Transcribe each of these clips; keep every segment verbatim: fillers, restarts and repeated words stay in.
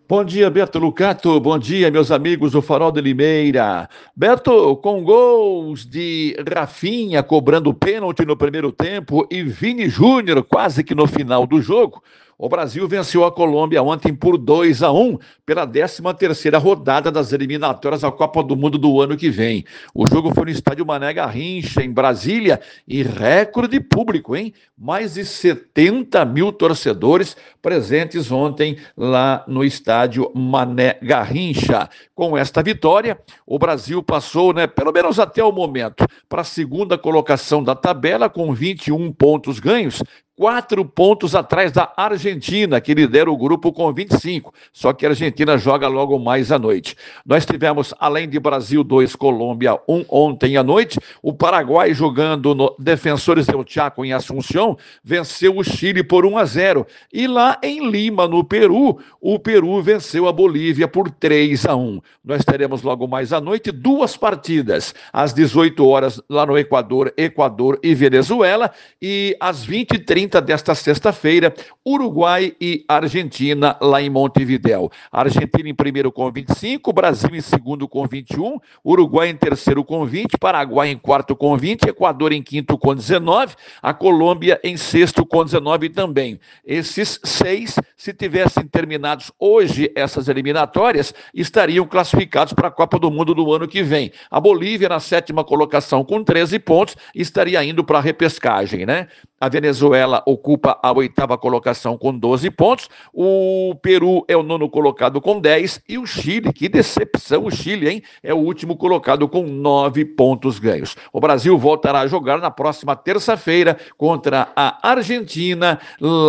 Bom dia, Beto Lucato. Bom dia, meus amigos do Farol de Limeira. Beto, com gols de Rafinha cobrando pênalti no primeiro tempo e Vini Júnior quase que no final do jogo, o Brasil venceu a Colômbia ontem por dois a um pela décima terceira rodada das eliminatórias à Copa do Mundo do ano que vem. O jogo foi no estádio Mané Garrincha, em Brasília, e recorde de público, hein? Mais de setenta mil torcedores presentes ontem lá no estádio Mané Garrincha. Com esta vitória, o Brasil passou, né, pelo menos até o momento, para a segunda colocação da tabela com vinte e um pontos ganhos, quatro pontos atrás da Argentina, que lidera o grupo com vinte e cinco. Só que a Argentina joga logo mais à noite. Nós tivemos, além de Brasil dois, Colômbia um ontem à noite, o Paraguai jogando no Defensores del Chaco em Assunção, venceu o Chile por um a zero. E lá em Lima, no Peru, o Peru venceu a Bolívia por três a um. Nós teremos logo mais à noite duas partidas, às dezoito horas lá no Equador, Equador e Venezuela, e às vinte e trinta desta sexta-feira, Uruguai e Argentina lá em Montevidéu. Argentina em primeiro com vinte e cinco, Brasil em segundo com vinte e um, Uruguai em terceiro com vinte, Paraguai em quarto com vinte, Equador em quinto com dezenove, a Colômbia em sexto com dezenove também. Esses seis, se tivessem terminados hoje essas eliminatórias, estariam classificados para a Copa do Mundo do ano que vem. A Bolívia na sétima colocação com treze pontos, estaria indo para a repescagem, né? A Venezuela ocupa a oitava colocação com doze pontos, o Peru é o nono colocado com dez e o Chile, que decepção o Chile, hein? É o último colocado com nove pontos ganhos. O Brasil voltará a jogar na próxima terça-feira contra a Argentina,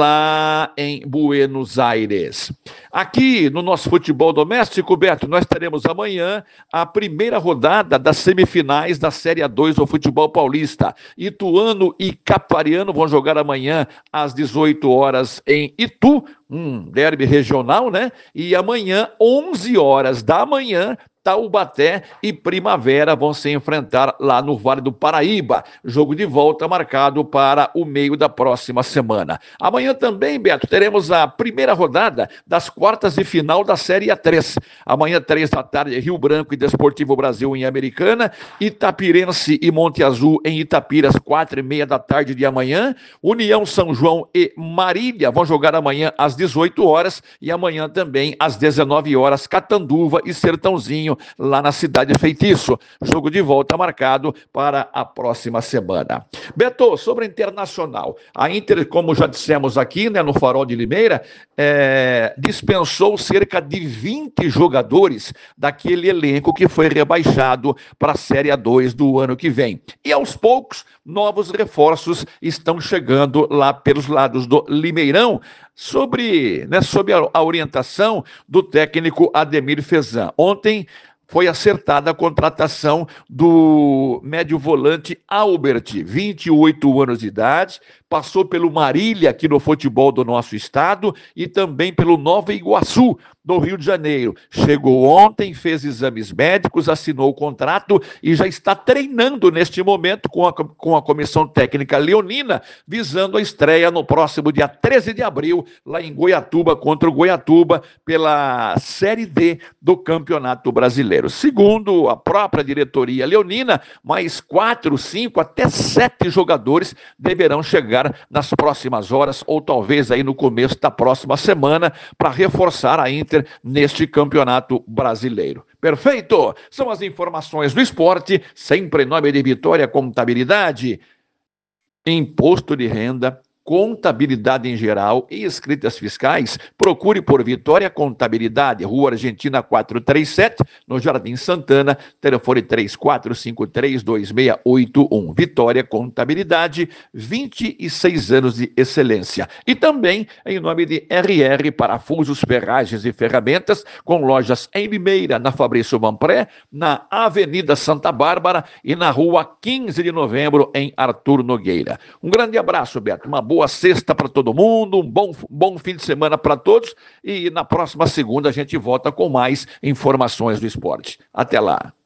lá em Buenos Aires. Aqui no nosso futebol doméstico, Beto, nós teremos amanhã a primeira rodada das semifinais da Série A dois do futebol paulista. Ituano e Capariano vão jogar amanhã às dezoito horas em Itu, um derby regional, né? E amanhã, onze horas da manhã, Taubaté e Primavera vão se enfrentar lá no Vale do Paraíba. Jogo de volta marcado para o meio da próxima semana. Amanhã também, Beto, teremos a primeira rodada das quartas de final da Série A três. Amanhã, três da tarde, Rio Branco e Desportivo Brasil em Americana, Itapirense e Monte Azul em Itapiras, quatro e meia da tarde de amanhã. União São João e Marília vão jogar amanhã às dezoito horas e amanhã também às dezenove horas, Catanduva e Sertãozinho, lá na Cidade Feitiço. Jogo de volta marcado para a próxima semana. Beto, sobre a Internacional. A Inter, como já dissemos aqui, né, no Farol de Limeira, é, dispensou cerca de vinte jogadores daquele elenco que foi rebaixado para a Série A dois do ano que vem. E aos poucos, novos reforços estão chegando lá pelos lados do Limeirão, sobre, né, sob a, a orientação do técnico Ademir Fezan. Ontem foi acertada a contratação do médio volante Albert, vinte e oito anos de idade, passou pelo Marília aqui no futebol do nosso estado e também pelo Nova Iguaçu, do Rio de Janeiro. Chegou ontem, fez exames médicos, assinou o contrato e já está treinando neste momento com a, com a comissão técnica leonina, visando a estreia no próximo dia treze de abril, lá em Goiatuba, contra o Goiatuba, pela Série D do Campeonato Brasileiro. Segundo a própria diretoria leonina, mais quatro, cinco, até sete jogadores deverão chegar nas próximas horas ou talvez aí no começo da próxima semana para reforçar a Inter neste Campeonato Brasileiro. Perfeito? São as informações do esporte, sempre em nome de Vitória Contabilidade, imposto de renda, contabilidade em geral e escritas fiscais. Procure por Vitória Contabilidade, Rua Argentina quatrocentos e trinta e sete, no Jardim Santana, telefone três quatro cinco três, dois seis oito um. Vitória Contabilidade, vinte e seis anos de excelência. E também em nome de R R Parafusos, Ferragens e Ferramentas, com lojas em Limeira, na Fabrício Vanpré, na Avenida Santa Bárbara e na Rua quinze de novembro, em Arthur Nogueira. Um grande abraço, Beto. Uma boa Boa sexta para todo mundo, um bom, bom fim de semana para todos e na próxima segunda a gente volta com mais informações do esporte. Até lá.